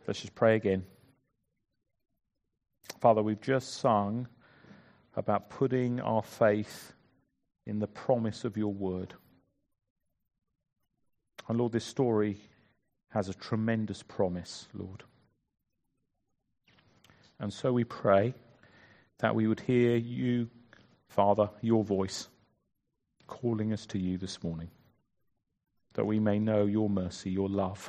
Let's just pray again. Father, we've just sung about putting our faith in the promise of your word. And Lord, this story has a tremendous promise, Lord. And so we pray that we would hear you, Father, your voice, calling us to you this morning, that we may know your mercy, your love,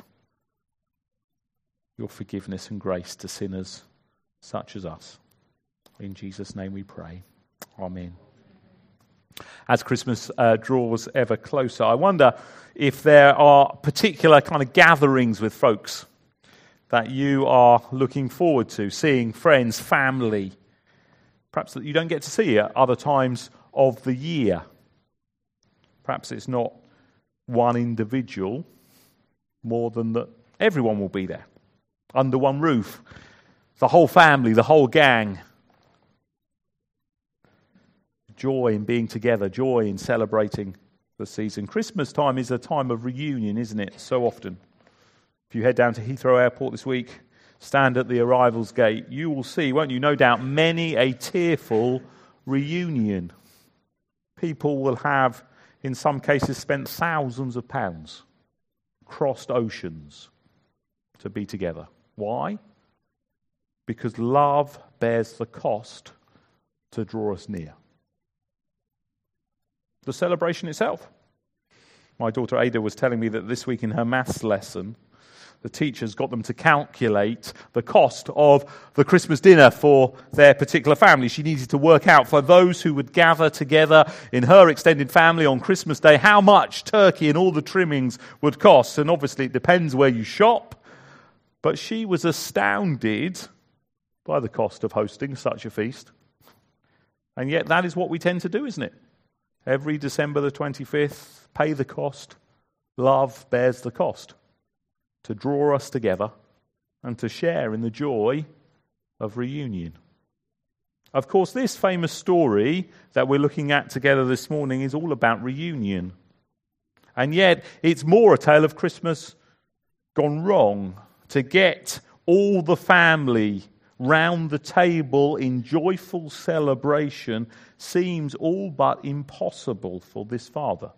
your forgiveness and grace to sinners such as us. In Jesus' name we pray. Amen. As Christmas draws ever closer, I wonder if there are particular kind of gatherings with folks that you are looking forward to, seeing friends, family, perhaps that you don't get to see at other times of the year. Perhaps it's not one individual, more than that everyone will be there, under one roof, the whole family, the whole gang. Joy in being together, joy in celebrating the season. Christmas time is a time of reunion, isn't it? So often. If you head down to Heathrow Airport this week, stand at the arrivals gate, you will see, won't you, no doubt, many a tearful reunion. People will have, in some cases, spent thousands of pounds, crossed oceans to be together. Why? Because love bears the cost to draw us near. The celebration itself. My daughter Ada was telling me that this week in her maths lesson, the teachers got them to calculate the cost of the Christmas dinner for their particular family. She needed to work out for those who would gather together in her extended family on Christmas Day how much turkey and all the trimmings would cost. And obviously it depends where you shop. But she was astounded by the cost of hosting such a feast. And yet that is what we tend to do, isn't it? Every December the 25th, pay the cost. Love bears the cost. To draw us together and to share in the joy of reunion. Of course, this famous story that we're looking at together this morning is all about reunion. And yet, it's more a tale of Christmas gone wrong. To get all the family round the table in joyful celebration seems all but impossible for this father.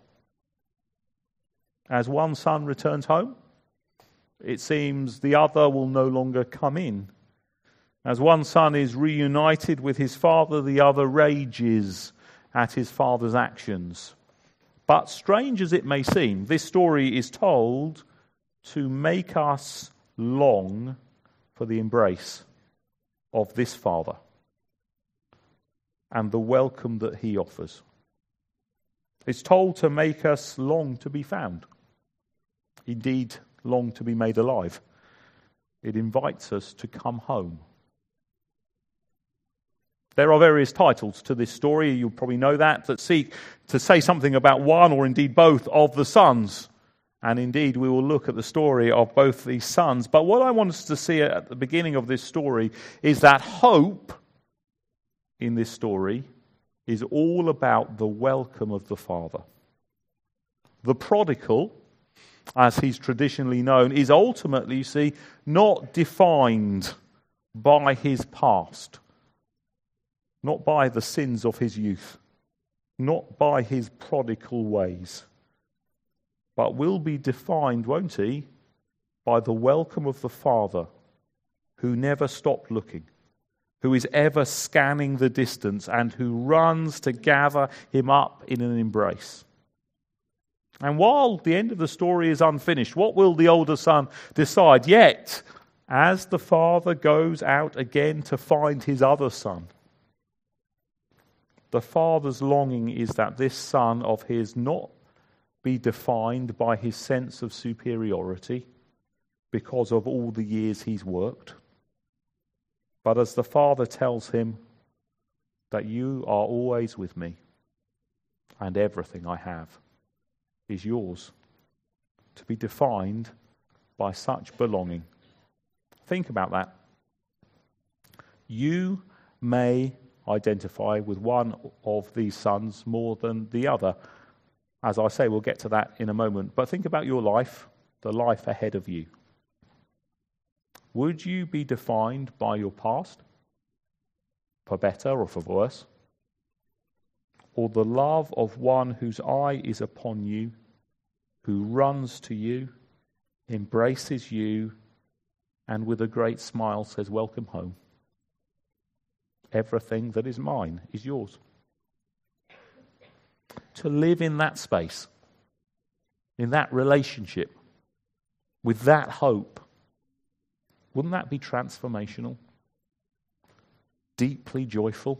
As one son returns home, it seems the other will no longer come in. As one son is reunited with his father, the other rages at his father's actions. But strange as it may seem, this story is told to make us long for the embrace of this father and the welcome that he offers. It's told to make us long to be found. Indeed, long to be made alive. It invites us to come home. There are various titles to this story, you'll probably know that seek to say something about one or indeed both of the sons. And indeed, we will look at the story of both these sons. But what I want us to see at the beginning of this story is that hope in this story is all about the welcome of the Father. The prodigal, as he's traditionally known, is ultimately, you see, not defined by his past, not by the sins of his youth, not by his prodigal ways, but will be defined, won't he, by the welcome of the Father who never stopped looking, who is ever scanning the distance and who runs to gather him up in an embrace. And while the end of the story is unfinished, what will the older son decide? Yet, as the father goes out again to find his other son, the father's longing is that this son of his not be defined by his sense of superiority because of all the years he's worked, but as the father tells him that you are always with me and everything I have is yours, to be defined by such belonging. Think about that. You may identify with one of these sons more than the other. As I say, we'll get to that in a moment. But think about your life, the life ahead of you. would you be defined by your past, for better or for worse? Or the love of one whose eye is upon you, who runs to you, embraces you, and with a great smile says, welcome home. Everything that is mine is yours. To live in that space, in that relationship, with that hope, wouldn't that be transformational? Deeply joyful?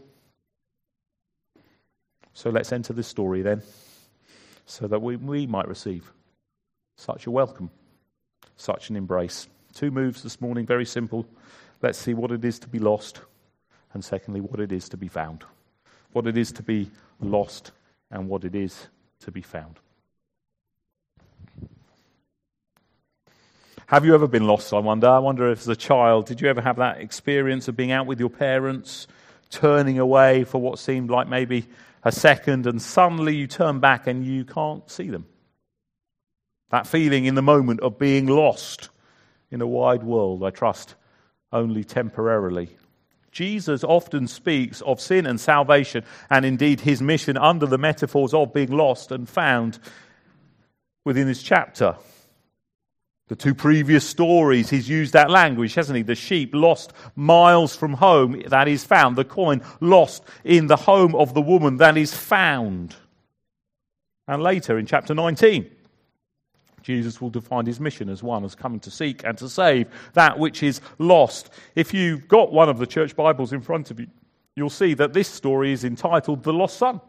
So let's enter this story then, so that we might receive such a welcome, such an embrace. 2 moves this morning, very simple. Let's see what it is to be lost, and secondly, what it is to be found. What it is to be lost and what it is to be found. Have you ever been lost, I wonder? I wonder if as a child, did you ever have that experience of being out with your parents, turning away for what seemed like maybe a second, and suddenly you turn back and you can't see them? That feeling in the moment of being lost in a wide world, I trust, only temporarily. Jesus often speaks of sin and salvation, and indeed his mission under the metaphors of being lost and found within this chapter. The 2 previous stories, he's used that language, hasn't he? The sheep lost miles from home, that is found. The coin lost in the home of the woman, that is found. And later in chapter 19, Jesus will define his mission as one as coming to seek and to save that which is lost. If you've got one of the church Bibles in front of you, you'll see that this story is entitled The Lost Son.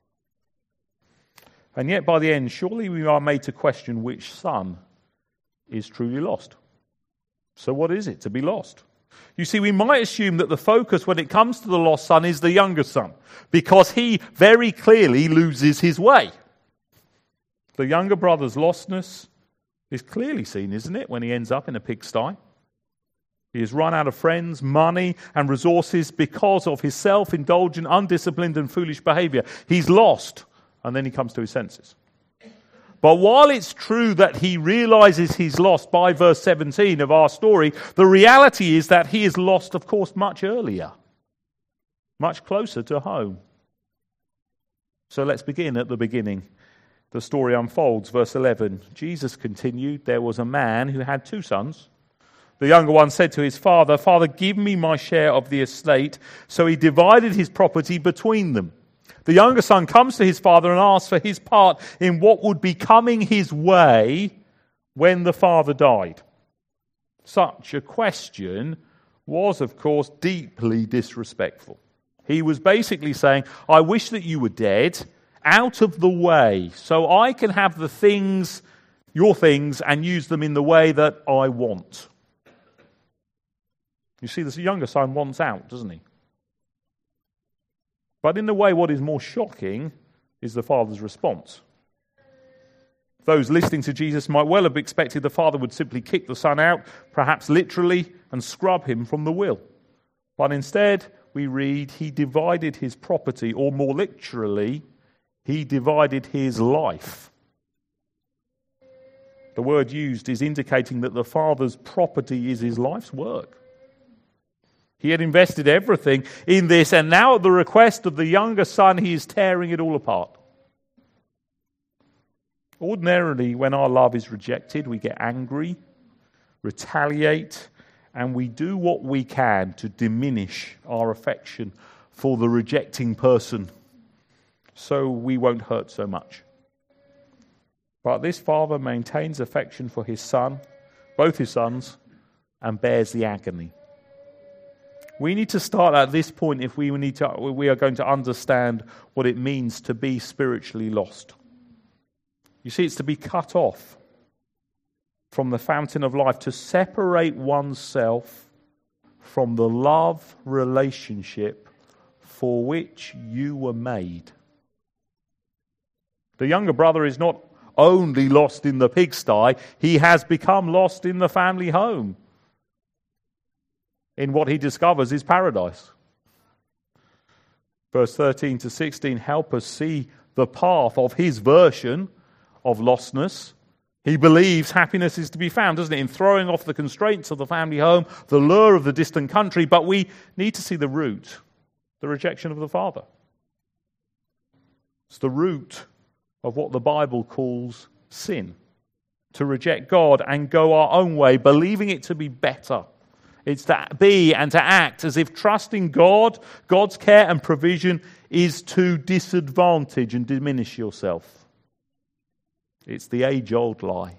And yet by the end, surely we are made to question which son is truly lost. So what is it to be lost? You see, we might assume that the focus when it comes to the lost son is the younger son, because he very clearly loses his way. The younger brother's lostness is clearly seen, isn't it, when he ends up in a pigsty? He has run out of friends, money, and resources because of his self-indulgent, undisciplined, and foolish behavior. He's lost, and then he comes to his senses. But while it's true that he realizes he's lost by verse 17 of our story, the reality is that he is lost, of course, much earlier, much closer to home. So let's begin at the beginning. The story unfolds, verse 11. Jesus continued, there was a man who had 2 sons. The younger one said to his father, Father, give me my share of the estate. So he divided his property between them. The younger son comes to his father and asks for his part in what would be coming his way when the father died. Such a question was, of course, deeply disrespectful. He was basically saying, I wish that you were dead, out of the way, so I can have the things, your things, and use them in the way that I want. You see, the younger son wants out, doesn't he? But in a way, what is more shocking is the father's response. Those listening to Jesus might well have expected the father would simply kick the son out, perhaps literally, and scrub him from the will. But instead, we read, he divided his property, or more literally, he divided his life. The word used is indicating that the father's property is his life's work. He had invested everything in this, and now at the request of the younger son, he is tearing it all apart. Ordinarily, when our love is rejected, we get angry, retaliate, and we do what we can to diminish our affection for the rejecting person, so we won't hurt so much. But this father maintains affection for his son, both his sons, and bears the agony. We need to start at this point if we are going to understand what it means to be spiritually lost. You see, it's to be cut off from the fountain of life, to separate oneself from the love relationship for which you were made. The younger brother is not only lost in the pigsty, he has become lost in the family home, in what he discovers is paradise. Verse 13 to 16 help us see the path of his version of lostness. He believes happiness is to be found, doesn't it, in throwing off the constraints of the family home, the lure of the distant country, but we need to see the root, the rejection of the father. It's the root of what the Bible calls sin. To reject God and go our own way, believing it to be better. It's to be and to act as if trusting God, God's care and provision is to disadvantage and diminish yourself. It's the age-old lie.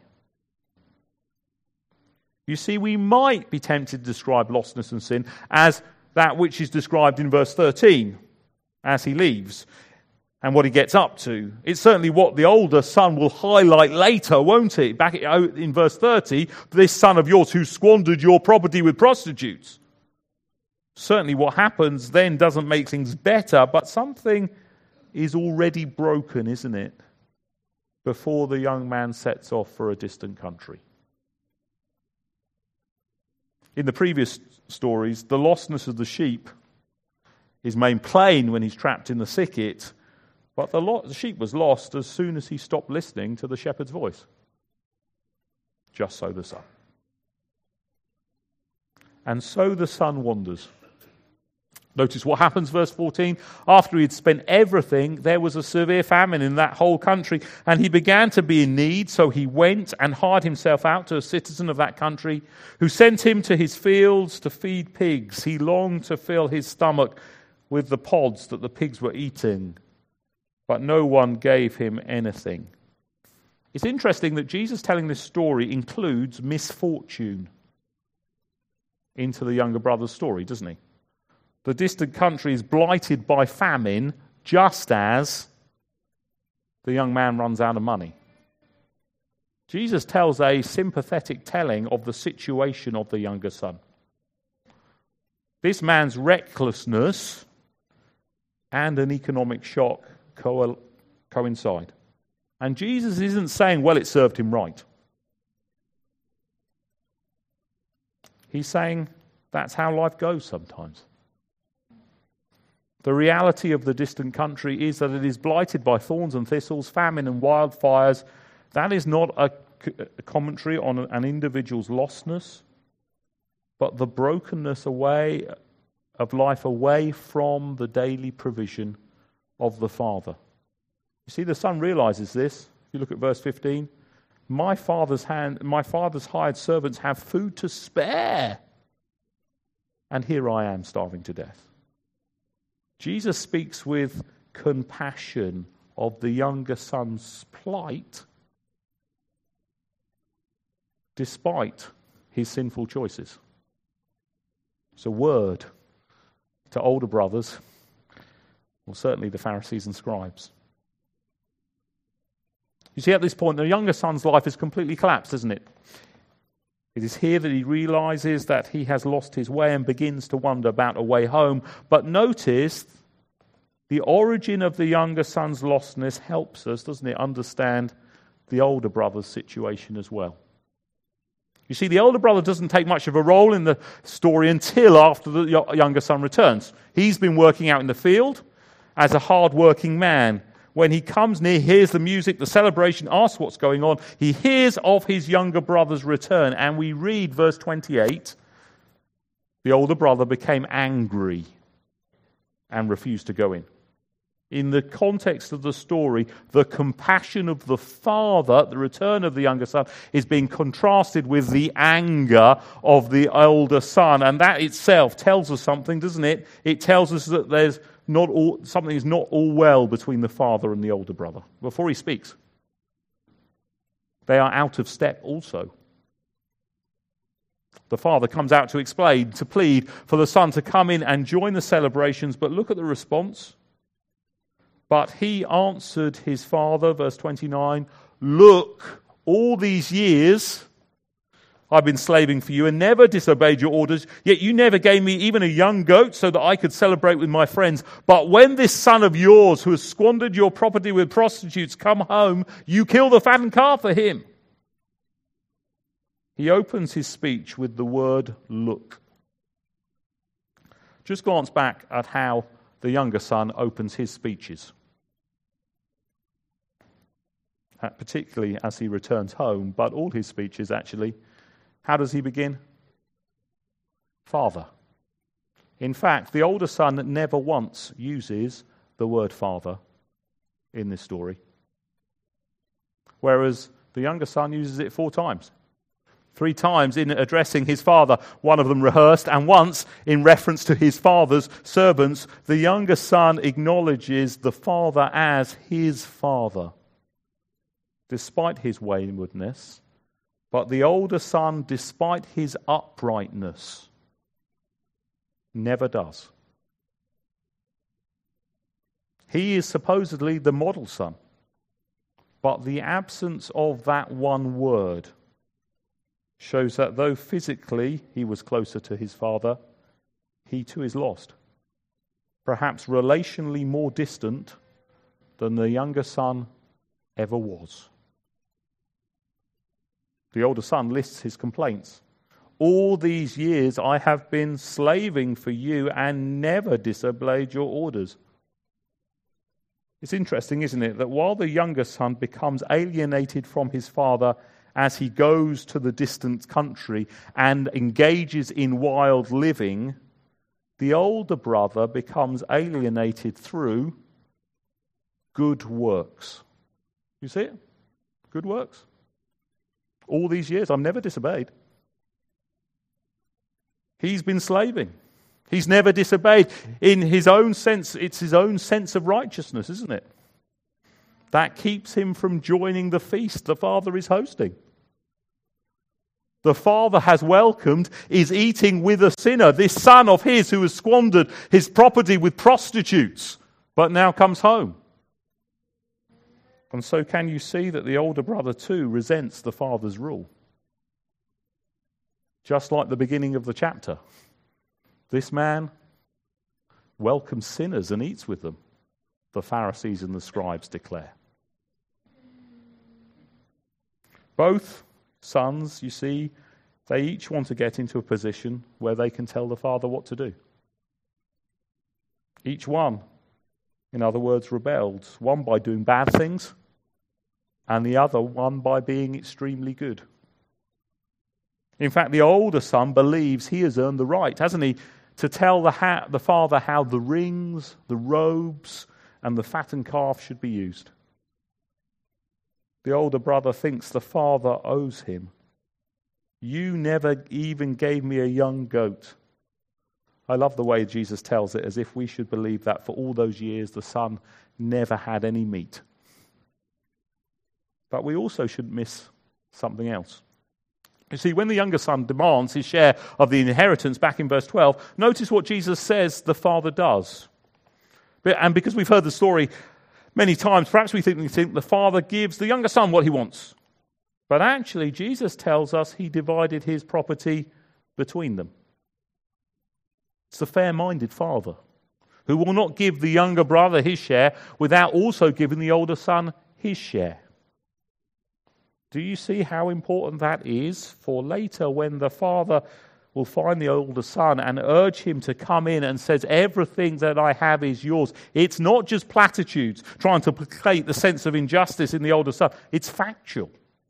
You see, we might be tempted to describe lostness and sin as that which is described in verse 13 as he leaves and what he gets up to. It's certainly what the older son will highlight later, won't it? Back in verse 30, this son of yours who squandered your property with prostitutes. Certainly what happens then doesn't make things better, but something is already broken, isn't it? Before the young man sets off for a distant country. In the previous stories, the lostness of the sheep is made plain when he's trapped in the thicket, but the sheep was lost as soon as he stopped listening to the shepherd's voice. Just so the son. And so the son wanders. Notice what happens, verse 14. After he had spent everything, there was a severe famine in that whole country, and he began to be in need, so he went and hired himself out to a citizen of that country, who sent him to his fields to feed pigs. He longed to fill his stomach with the pods that the pigs were eating, but no one gave him anything. It's interesting that Jesus telling this story includes misfortune into the younger brother's story, doesn't he? The distant country is blighted by famine, just as the young man runs out of money. Jesus tells a sympathetic telling of the situation of the younger son. This man's recklessness and an economic shock coincide. And Jesus isn't saying, well, it served him right. He's saying that's how life goes sometimes. The reality of the distant country is that it is blighted by thorns and thistles, famine and wildfires. That is not a commentary on an individual's lostness, but the brokenness away of life away from the daily provision of the Father. You see, the son realizes this. If you look at verse 15, my father's hired servants have food to spare, and here I am starving to death. Jesus speaks with compassion of the younger son's plight despite his sinful choices. It's a word to older brothers, or certainly the Pharisees and scribes. You see, at this point, the younger son's life is completely collapsed, isn't it? It is here that he realizes that he has lost his way and begins to wonder about a way home. But notice, the origin of the younger son's lostness helps us, doesn't it, understand the older brother's situation as well. You see, the older brother doesn't take much of a role in the story until after the younger son returns. He's been working out in the field as a hard-working man. When he comes near, hears the music, the celebration, asks what's going on, he hears of his younger brother's return. And we read verse 28, the older brother became angry and refused to go in. In the context of the story, the compassion of the father at the return of the younger son is being contrasted with the anger of the older son. And that itself tells us something, doesn't it? It tells us that something is not all well between the father and the older brother. Before he speaks, they are out of step also. The father comes out to explain, to plead for the son to come in and join the celebrations, but look at the response. But he answered his father, verse 29, "Look, all these years I've been slaving for you and never disobeyed your orders, yet you never gave me even a young goat so that I could celebrate with my friends. But when this son of yours who has squandered your property with prostitutes come home, you kill the fattened calf for him." He opens his speech with the word "look." Just glance back at how the younger son opens his speeches. particularly as he returns home, but all his speeches actually, how does he begin? Father. In fact, the older son never once uses the word father in this story, whereas the younger son uses it 4 times. 3 times in addressing his father, one of them rehearsed, and once in reference to his father's servants. The younger son acknowledges the father as his father, despite his waywardness, but the older son, despite his uprightness, never does. He is supposedly the model son, but the absence of that one word shows that though physically he was closer to his father, he too is lost. Perhaps relationally more distant than the younger son ever was. The older son lists his complaints. All these years I have been slaving for you and never disobeyed your orders. It's interesting, isn't it, that while the younger son becomes alienated from his father as he goes to the distant country and engages in wild living, the older brother becomes alienated through good works. You see it? Good works. All these years, I've never disobeyed. He's been slaving. He's never disobeyed. In his own sense, it's his own sense of righteousness, isn't it? That keeps him from joining the feast the father is hosting. The father has welcomed, is eating with a sinner, this son of his who has squandered his property with prostitutes, but now comes home. And so can you see that the older brother too resents the father's rule? Just like the beginning of the chapter. This man welcomes sinners and eats with them, the Pharisees and the scribes declare. Both sons, you see, they each want to get into a position where they can tell the father what to do. Each one, in other words, rebelled. One by doing bad things, and the other one by being extremely good. In fact, the older son believes he has earned the right, hasn't he, to tell the father how the rings, the robes, and the fattened calf should be used. The older brother thinks the father owes him. You never even gave me a young goat. I love the way Jesus tells it, as if we should believe that for all those years the son never had any meat. But we also shouldn't miss something else. You see, when the younger son demands his share of the inheritance back in verse 12, notice what Jesus says the father does. And because we've heard the story many times, perhaps we think the father gives the younger son what he wants. But actually, Jesus tells us he divided his property between them. It's the fair-minded father who will not give the younger brother his share without also giving the older son his share. Do you see how important that is for later when the father will find the older son and urge him to come in and says, everything that I have is yours. It's not just platitudes trying to placate the sense of injustice in the older son. It's factual.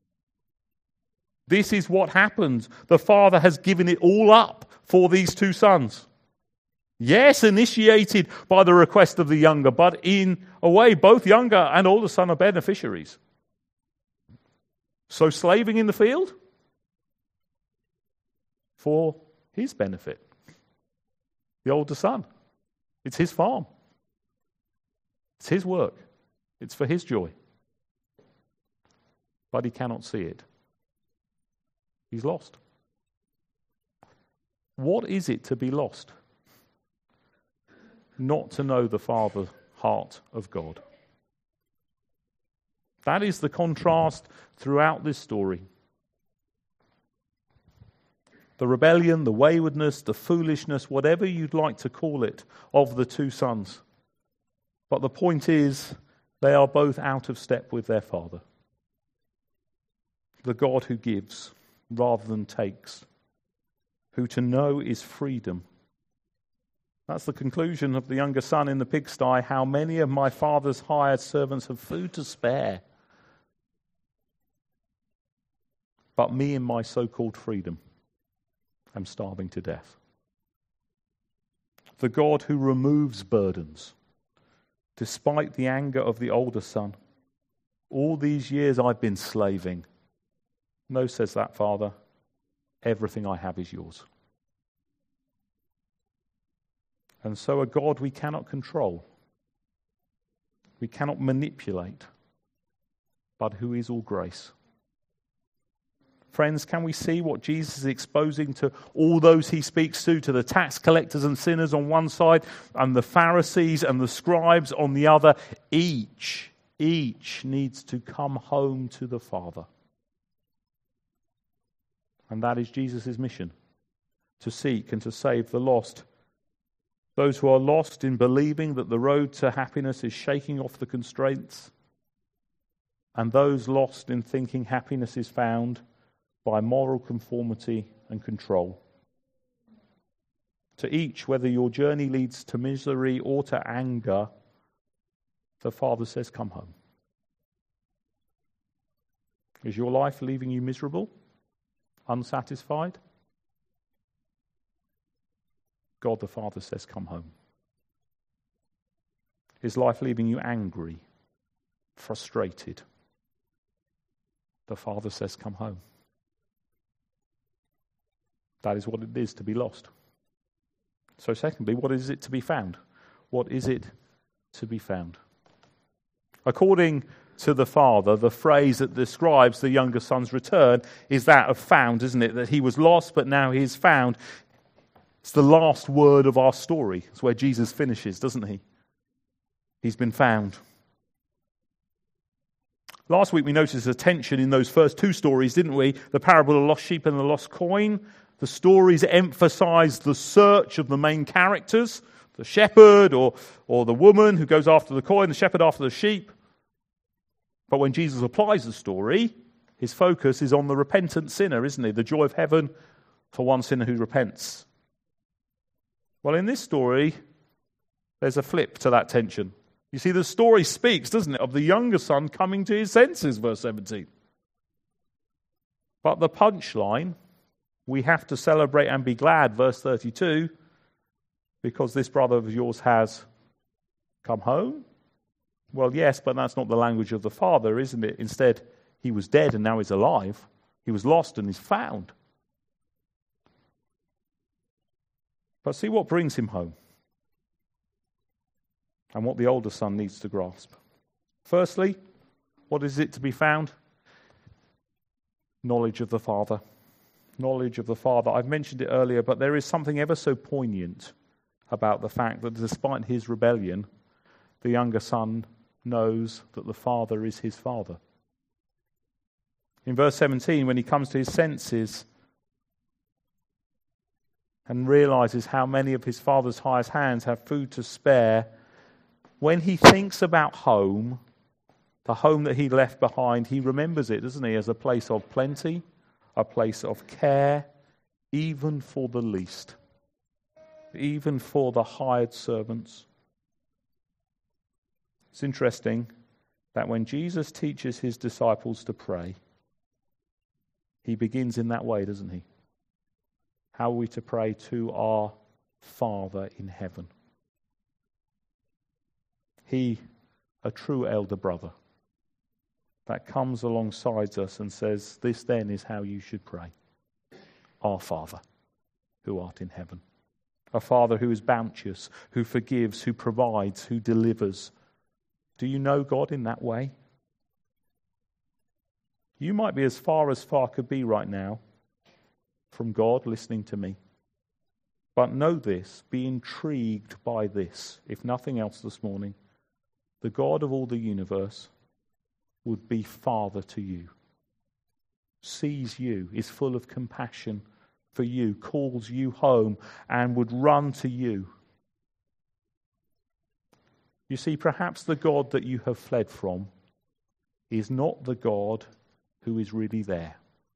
This is what happens. The father has given it all up for these 2 sons. Yes, initiated by the request of the younger, but in a way, both younger and older son are beneficiaries. So slaving in the field? For his benefit. The older son. It's his farm. It's his work. It's for his joy. But he cannot see it. He's lost. What is it to be lost? Not to know the Father heart of God. That is the contrast throughout this story. The rebellion, the waywardness, the foolishness, whatever you'd like to call it, of the 2 sons. But the point is, they are both out of step with their father. The God who gives rather than takes, who to know is freedom. That's the conclusion of the younger son in the pigsty. How many of my father's hired servants have food to spare, but me in my so-called freedom am starving to death. The God who removes burdens, despite the anger of the older son. All these years I've been slaving. No, says that father, everything I have is yours. And so a God we cannot control, we cannot manipulate, but who is all grace. Friends, can we see what Jesus is exposing to all those he speaks to the tax collectors and sinners on one side, and the Pharisees and the scribes on the other? Each needs to come home to the Father. And that is Jesus' mission, to seek and to save the lost. Those who are lost in believing that the road to happiness is shaking off the constraints, and those lost in thinking happiness is found by moral conformity and control. To each, whether your journey leads to misery or to anger, the Father says, come home. Is your life leaving you miserable, unsatisfied? God the Father says, come home. Is life leaving you angry, frustrated? The Father says, come home. That is what it is to be lost. So secondly, what is it to be found? What is it to be found? According to the Father, the phrase that describes the younger son's return is that of found, isn't it? That he was lost, but now he is found. It's the last word of our story. It's where Jesus finishes, doesn't he? He's been found. Last week we noticed a tension in those first two stories, didn't we? The parable of the lost sheep and the lost coin. The stories emphasize the search of the main characters, the shepherd or the woman who goes after the coin, the shepherd after the sheep. But when Jesus applies the story, his focus is on the repentant sinner, isn't he? The joy of heaven for one sinner who repents. Well, in this story, there's a flip to that tension. You see, the story speaks, doesn't it, of the younger son coming to his senses, verse 17. But the punchline, we have to celebrate and be glad, verse 32, because this brother of yours has come home. Well, yes, but that's not the language of the Father, isn't it? Instead, he was dead and now he's alive. He was lost and is found. But see what brings him home and what the older son needs to grasp. Firstly, what is it to be found? Knowledge of the Father. Knowledge of the Father. I've mentioned it earlier, but there is something ever so poignant about the fact that despite his rebellion, the younger son knows that the Father is his Father. In verse 17, when he comes to his senses and realizes how many of his father's hired hands have food to spare, when he thinks about home, the home that he left behind, he remembers it, doesn't he, as a place of plenty, a place of care, even for the least, even for the hired servants. It's interesting that when Jesus teaches his disciples to pray, he begins in that way, doesn't he? How are we to pray? To our Father in heaven. He, a true elder brother, that comes alongside us and says, this then is how you should pray. Our Father, who art in heaven. A Father who is bounteous, who forgives, who provides, who delivers. Do you know God in that way? You might be as far could be right now from God listening to me. But know this, be intrigued by this, if nothing else this morning. The God of all the universe would be Father to you, sees you, is full of compassion for you, calls you home, and would run to you. You see, perhaps the God that you have fled from is not the God who is really there.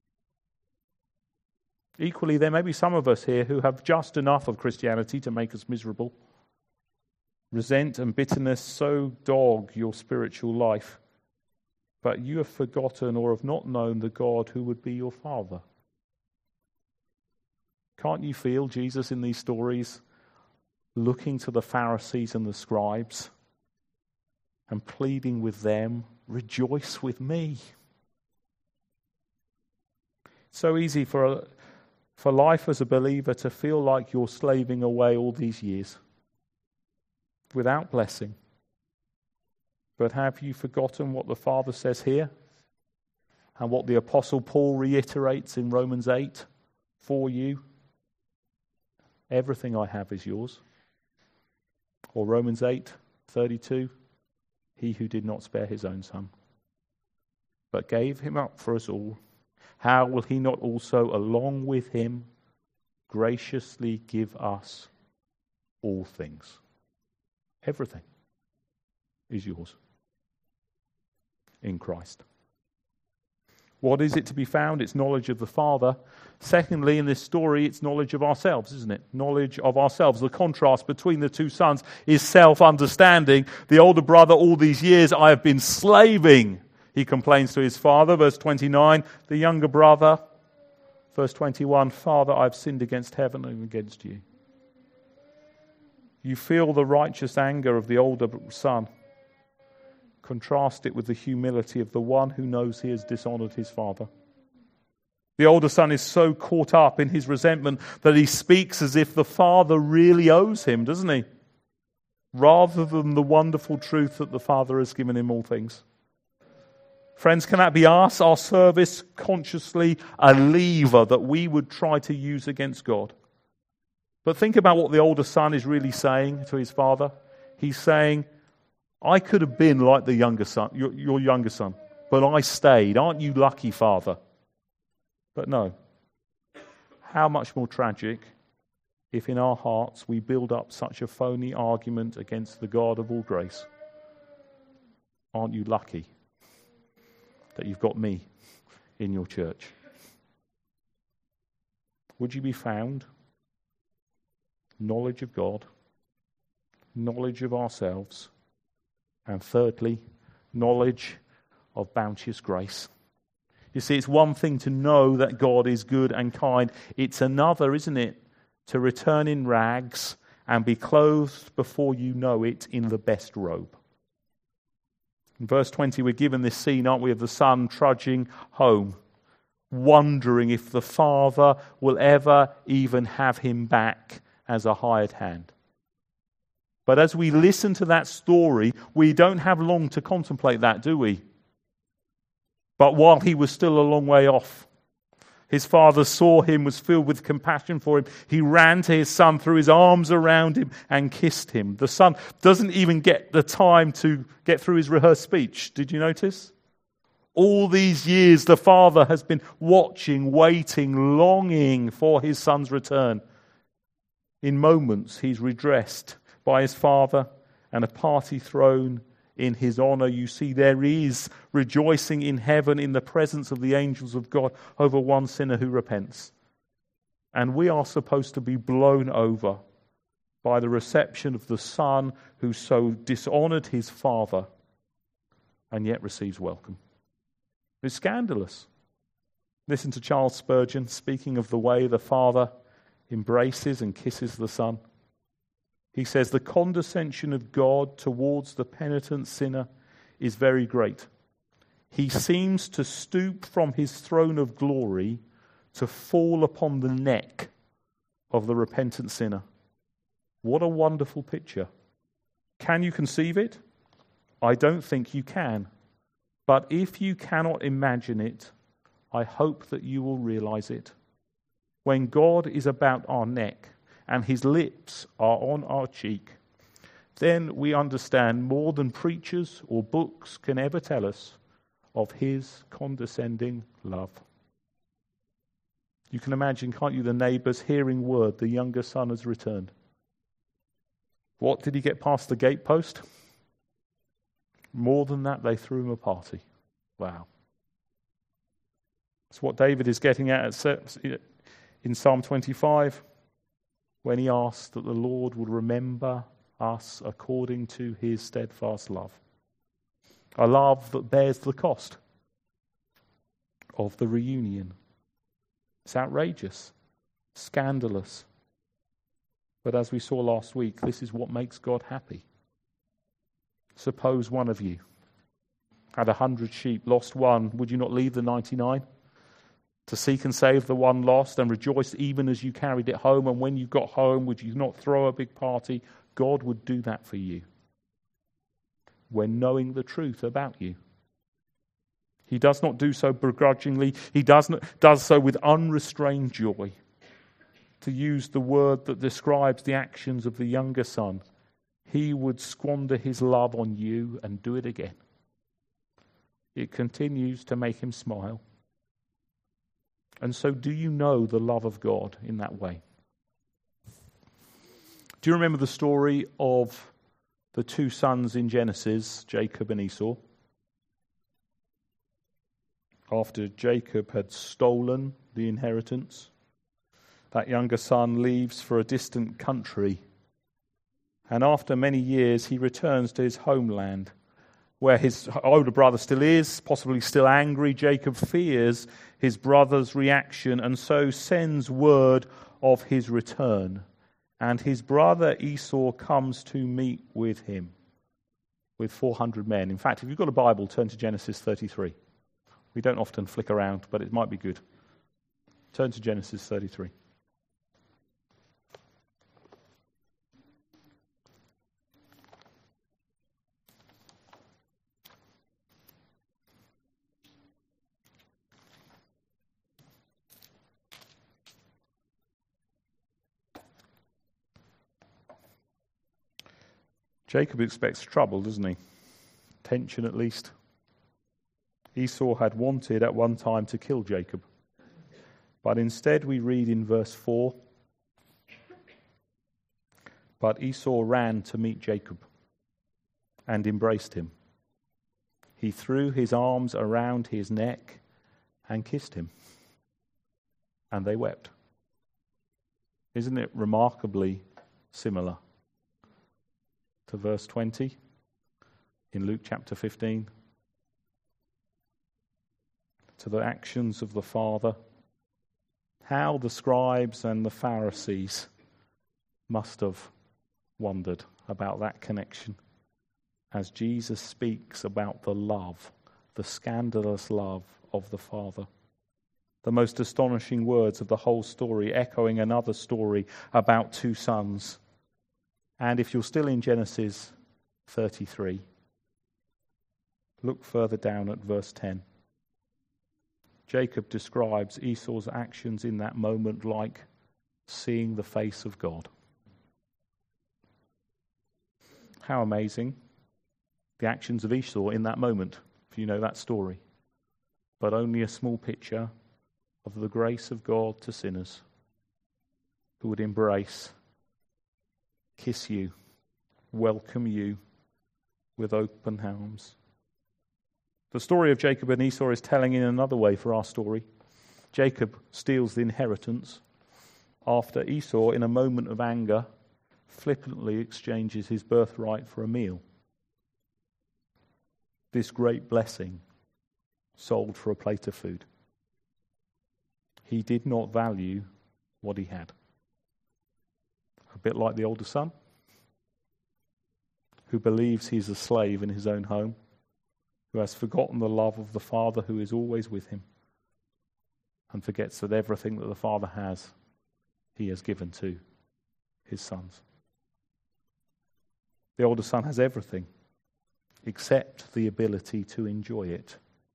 Equally, there may be some of us here who have just enough of Christianity to make us miserable. Resent and bitterness so dog your spiritual life. but you have forgotten or have not known the God who would be your Father. Can't you feel Jesus in these stories looking to the Pharisees and the scribes and pleading with them, rejoice with me? It's so easy for life as a believer to feel like you're slaving away all these years without blessing. But have you forgotten what the Father says here? And what the Apostle Paul reiterates in Romans 8 for you? Everything I have is yours. Or Romans 8:32, he who did not spare his own son, but gave him up for us all, how will he not also, along with him, graciously give us all things? Everything is yours in Christ. What is it to be found? It's knowledge of the Father. Secondly, in this story, it's knowledge of ourselves, isn't it? Knowledge of ourselves. The contrast between the two sons is self-understanding. The older brother, all these years, I have been slaving, he complains to his father. Verse 29, the younger brother, verse 21, Father, I've sinned against heaven and against you. You feel the righteous anger of the older son. Contrast it with the humility of the one who knows he has dishonored his father. The older son is so caught up in his resentment that he speaks as if the father really owes him, doesn't he? Rather than the wonderful truth that the Father has given him all things. Friends, can that be us? Our service consciously a lever that we would try to use against God? But think about what the older son is really saying to his father. He's saying, I could have been like the younger son, your younger son, but I stayed. Aren't you lucky, Father? But no. How much more tragic if in our hearts we build up such a phony argument against the God of all grace. Aren't you lucky that you've got me in your church? Would you be found? Knowledge of God, knowledge of ourselves, and thirdly, knowledge of bounteous grace. You see, it's one thing to know that God is good and kind. It's another, isn't it, to return in rags and be clothed before you know it in the best robe. In verse 20, we're given this scene, aren't we, of the son trudging home, wondering if the father will ever even have him back as a hired hand. But as we listen to that story, we don't have long to contemplate that, do we? But while he was still a long way off, his father saw him, was filled with compassion for him. He ran to his son, threw his arms around him and kissed him. The son doesn't even get the time to get through his rehearsed speech. Did you notice? All these years the father has been watching, waiting, longing for his son's return. In moments he's redressed by his father and a party thrown in his honor. You see, there is rejoicing in heaven in the presence of the angels of God over one sinner who repents. And we are supposed to be blown over by the reception of the son who so dishonored his father and yet receives welcome. It's scandalous. Listen to Charles Spurgeon speaking of the way the father embraces and kisses the son. He says, the condescension of God towards the penitent sinner is very great. He seems to stoop from his throne of glory to fall upon the neck of the repentant sinner. What a wonderful picture. Can you conceive it? I don't think you can. But if you cannot imagine it, I hope that you will realize it. When God is about our neck and his lips are on our cheek, then we understand more than preachers or books can ever tell us of his condescending love. You can imagine, can't you, the neighbours hearing word the younger son has returned. What, did he get past the gatepost? More than that, they threw him a party. Wow. That's what David is getting at in Psalm 25, when he asked that the Lord would remember us according to his steadfast love. A love that bears the cost of the reunion. It's outrageous, scandalous. But as we saw last week, this is what makes God happy. Suppose one of you had 100 sheep, lost one. Would you not leave the 99 to seek and save the one lost and rejoice even as you carried it home? And when you got home, would you not throw a big party? God would do that for you when knowing the truth about you. He does not do so begrudgingly. He does so with unrestrained joy. To use the word that describes the actions of the younger son, he would squander his love on you and do it again. It continues to make him smile. And so do you know the love of God in that way? Do you remember the story of the two sons in Genesis, Jacob and Esau? After Jacob had stolen the inheritance, that younger son leaves for a distant country. And after many years, he returns to his homeland, where his older brother still is, possibly still angry. Jacob fears his brother's reaction and so sends word of his return. And his brother Esau comes to meet with him with 400 men. In fact, if you've got a Bible, turn to Genesis 33. We don't often flick around, but it might be good. Turn to Genesis 33. Jacob expects trouble, doesn't he? Tension at least. Esau had wanted at one time to kill Jacob. But instead we read in verse 4, but Esau ran to meet Jacob and embraced him. He threw his arms around his neck and kissed him. And they wept. Isn't it remarkably similar to verse 20 in Luke chapter 15? To the actions of the Father. How the scribes and the Pharisees must have wondered about that connection as Jesus speaks about the love, the scandalous love of the Father. The most astonishing words of the whole story, echoing another story about two sons. And if you're still in Genesis 33, look further down at verse 10. Jacob describes Esau's actions in that moment like seeing the face of God. How amazing the actions of Esau in that moment, if you know that story. But only a small picture of the grace of God to sinners who would embrace, kiss you, welcome you with open arms. The story of Jacob and Esau is telling in another way for our story. Jacob steals the inheritance after Esau, in a moment of anger, flippantly exchanges his birthright for a meal. This great blessing sold for a plate of food. He did not value what he had. A bit like the older son, who believes he's a slave in his own home, who has forgotten the love of the Father who is always with him, and forgets that everything that the Father has, he has given to his sons. The older son has everything except the ability to enjoy it.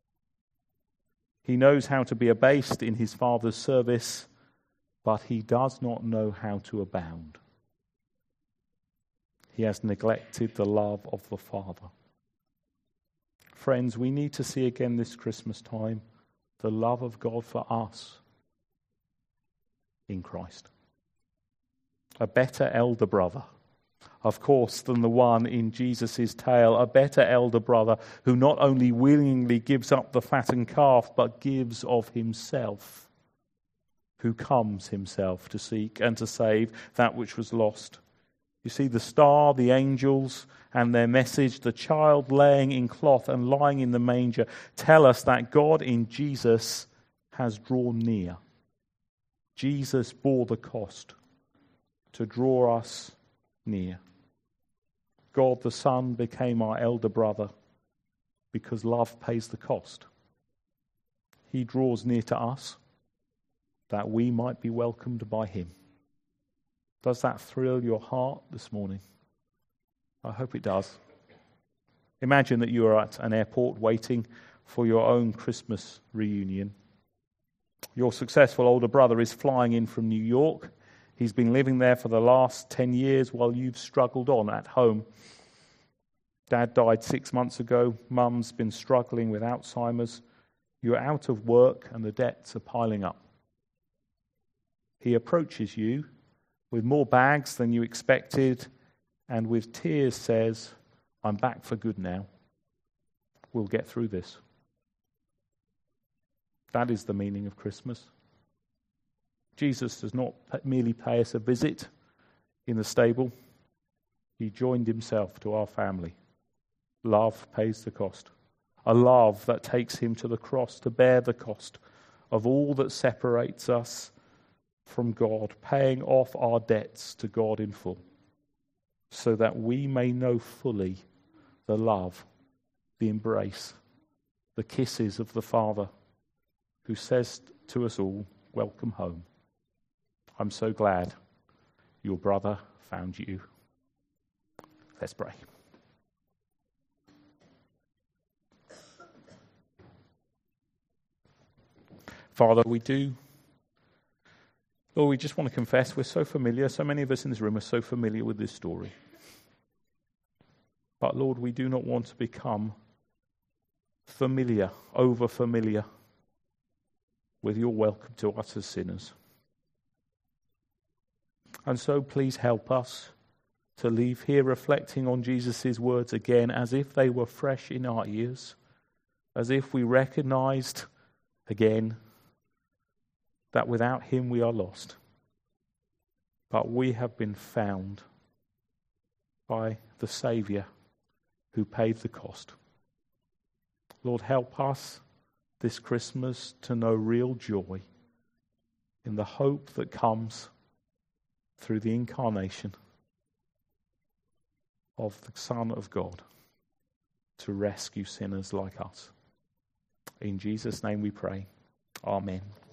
He knows how to be abased in his Father's service, but he does not know how to abound. He has neglected the love of the Father. Friends, we need to see again this Christmas time the love of God for us in Christ. A better elder brother, of course, than the one in Jesus' tale, a better elder brother who not only willingly gives up the fattened calf, but gives of himself, who comes himself to seek and to save that which was lost. You see, the star, the angels, and their message, the child laying in cloth and lying in the manger, tell us that God in Jesus has drawn near. Jesus bore the cost to draw us near. God the Son became our elder brother because love pays the cost. He draws near to us that we might be welcomed by him. Does that thrill your heart this morning? I hope it does. Imagine that you are at an airport waiting for your own Christmas reunion. Your successful older brother is flying in from New York. He's been living there for the last 10 years while you've struggled on at home. Dad died 6 months ago. Mum's been struggling with Alzheimer's. You're out of work and the debts are piling up. He approaches you with more bags than you expected and with tears says, "I'm back for good now. We'll get through this." That is the meaning of Christmas. Jesus does not merely pay us a visit in the stable. He joined himself to our family. Love pays the cost. A love that takes him to the cross to bear the cost of all that separates us from God, paying off our debts to God in full, so that we may know fully the love, the embrace, the kisses of the Father who says to us all, "Welcome home. I'm so glad your brother found you." Let's pray. Father, we just want to confess we're so familiar. So many of us in this room are so familiar with this story. But Lord, we do not want to become familiar, over-familiar with your welcome to us as sinners. And so please help us to leave here reflecting on Jesus' words again as if they were fresh in our ears, as if we recognized again that without him we are lost. But we have been found by the Saviour who paid the cost. Lord, help us this Christmas to know real joy in the hope that comes through the incarnation of the Son of God to rescue sinners like us. In Jesus' name we pray. Amen.